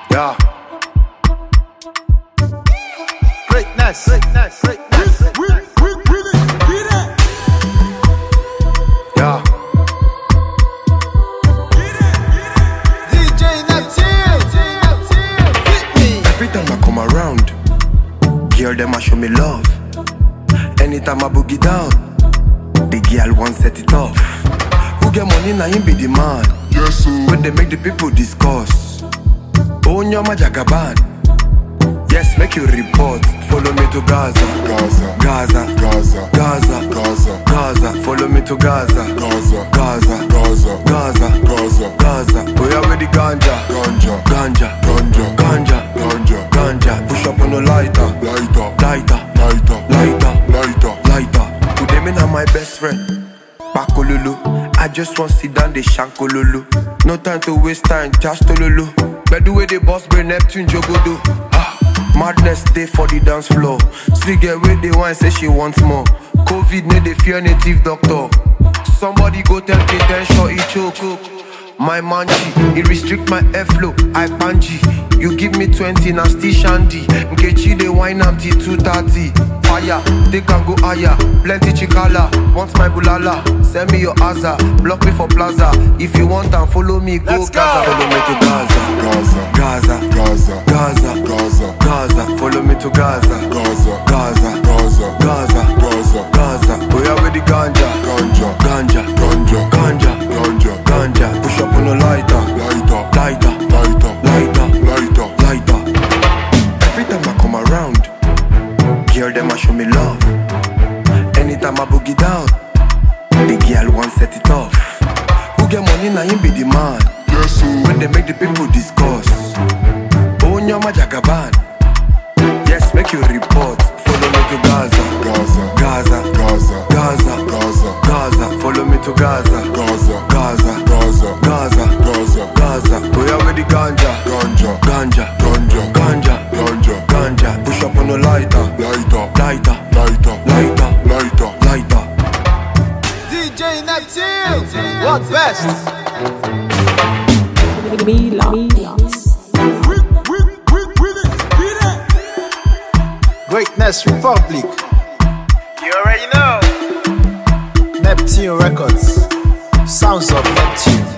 Yeah. Greatness. Yeah. DJ Neptune. Hit me. Every time I come around, girl them a show me love. Anytime I boogie down, the girl want set it off. Who get money na him be the man. Yes, sir. When they make the people discuss. Oh, Nyama Jagaban. Yes, make you report. Follow me to Gaza. Gaza, Gaza. Gaza, Gaza. Gaza, Gaza. Follow me to Gaza. Gaza, Gaza. Gaza, Gaza. Gaza, Gaza. Oh yeah, with the ganja. Ganja, Ganja. Ganja, Ganja. Ganja, Ganja. Push up on the lighter. Lighter, Lighter. Lighter, Lighter. Lighter. Lighter. Today me na my best friend. Pakololo. I just want sit down the shankololo. No time to waste time, just tololo. But the way the boss bring Neptune Jogodo. Madness day for the dance floor. See girl with the wine say she wants more. COVID need the fear native doctor. Somebody go tell K10 short he choke. My manchi, it restrict my airflow. I panji. You give me 20 now still shandy. Nkechi the wine am till 2:30. Fire, they can go higher. Plenty chikala, want my bulala. Send me your Aza, block me for plaza. If you want and follow me, go Let's go. Gaza. Follow me to Gaza. Gaza, Gaza. Gaza, Gaza. Gaza, Gaza. Follow me to Gaza. Gaza, Gaza. Gaza, Gaza. Gaza, Gaza. Oh yeah, with the ganja. Ganja, Ganja. Ganja, Ganja. Ganja, Ganja. Push up on the lighter. Lighter, Lighter. Lighter, Lighter. Lighter. Lighter. Every time I come around, girl them a show me love. Anytime I boogie down, the girl want set it off. Who get money na him be the man. Yes, sir. When they make the people discuss. Oh, Nyama Jagaban. Yes, make you report. Follow me to Gaza. Gaza, Gaza. Gaza, Gaza. Gaza, Gaza. Follow me to Gaza. Gaza, Gaza. Gaza, Gaza. Gaza, Gaza. Oh yeah, with the ganja. Ganja, Ganja. Ganja, Ganja. Ganja, Ganja. Push up on the lighter. Lighter, Lighter. Lighter, Lighter. Lighter. Lighter. DJ Neptune. What best? Greatness Republic. You already know. Neptune Records. Sounds of Neptune.